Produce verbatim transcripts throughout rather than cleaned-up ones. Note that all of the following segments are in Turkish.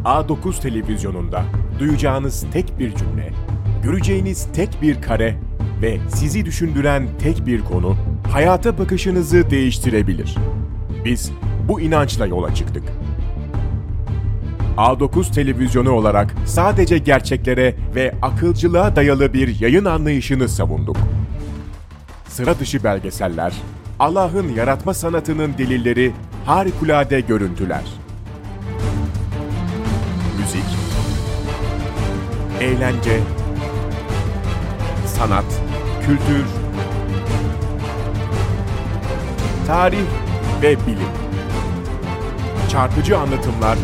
A dokuz televizyonunda duyacağınız tek bir cümle, göreceğiniz tek bir kare ve sizi düşündüren tek bir konu hayata bakışınızı değiştirebilir. Biz bu inançla yola çıktık. A dokuz televizyonu olarak sadece gerçeklere ve akılcılığa dayalı bir yayın anlayışını savunduk. Sıra dışı belgeseller, Allah'ın yaratma sanatının delilleri, harikulade görüntüler. Müzik, eğlence, sanat, kültür, tarih ve bilim. Çarpıcı anlatımlar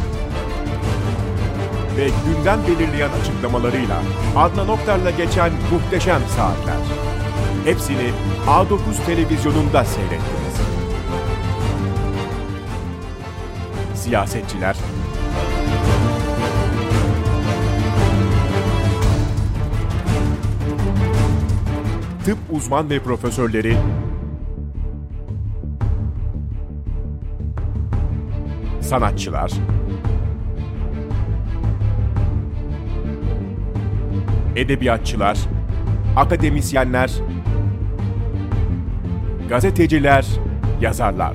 ve gündem belirleyen açıklamalarıyla Adnan Oktar'la geçen muhteşem saatler. Hepsini A dokuz televizyonunda seyrettiniz. Siyasetçiler, tıp uzman ve profesörleri, sanatçılar, edebiyatçılar, akademisyenler, gazeteciler, yazarlar.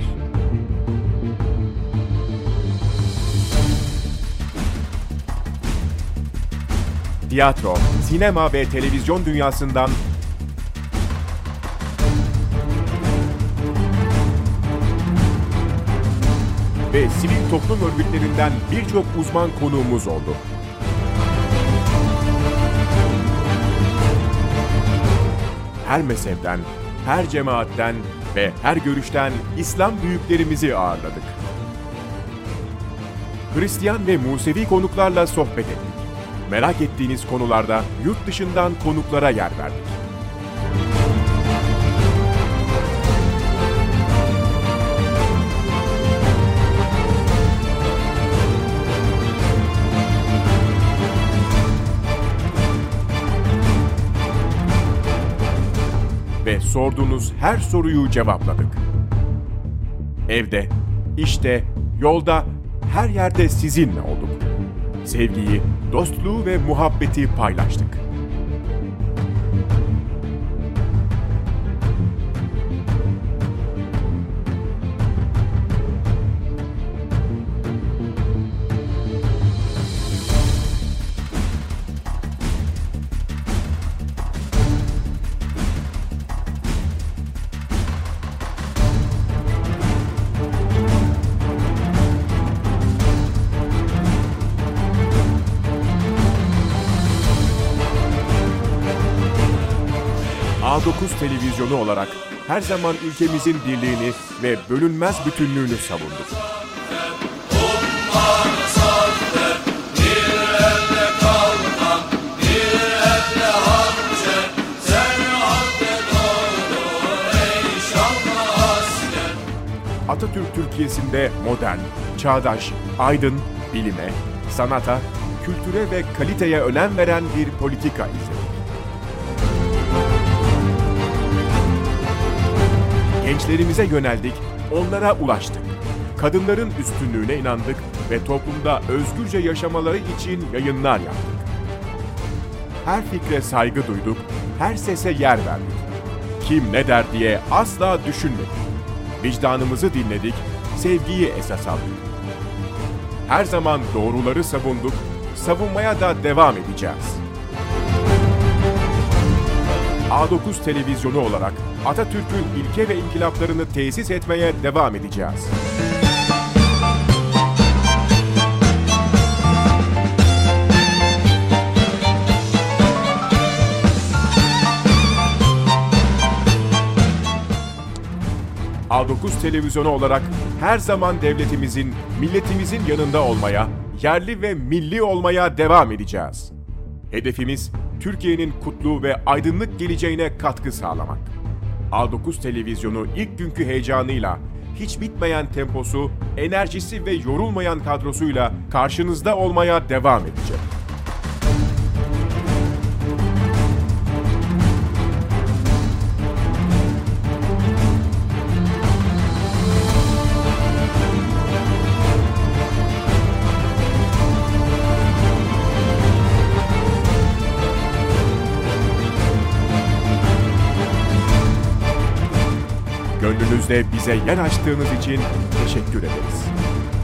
Tiyatro, sinema ve televizyon dünyasından ve sivil toplum örgütlerinden birçok uzman konuğumuz oldu. Her mezhepten, her cemaatten ve her görüşten İslam büyüklerimizi ağırladık. Hristiyan ve Musevi konuklarla sohbet ettik. Merak ettiğiniz konularda yurt dışından konuklara yer verdik. Ve sorduğunuz her soruyu cevapladık. Evde, işte, yolda, her yerde sizinle olduk. Sevgiyi, dostluğu ve muhabbeti paylaştık. A dokuz televizyonu olarak her zaman ülkemizin birliğini ve bölünmez bütünlüğünü savunduk. Atatürk Türkiye'sinde modern, çağdaş, aydın, bilime, sanata, kültüre ve kaliteye önem veren bir politika izledik. Gençlerimize yöneldik, onlara ulaştık. Kadınların üstünlüğüne inandık ve toplumda özgürce yaşamaları için yayınlar yaptık. Her fikre saygı duyduk, her sese yer verdik. Kim ne der diye asla düşünmedik. Vicdanımızı dinledik, sevgiyi esas aldık. Her zaman doğruları savunduk, savunmaya da devam edeceğiz. A dokuz televizyonu olarak Atatürk'ün ilke ve inkılaplarını tesis etmeye devam edeceğiz. A dokuz televizyonu olarak her zaman devletimizin, milletimizin yanında olmaya, yerli ve milli olmaya devam edeceğiz. Hedefimiz Türkiye'nin kutlu ve aydınlık geleceğine katkı sağlamak. A dokuz televizyonu ilk günkü heyecanıyla, hiç bitmeyen temposu, enerjisi ve yorulmayan kadrosuyla karşınızda olmaya devam edecek. gönlünüzde bize yer açtığınız için teşekkür ederiz.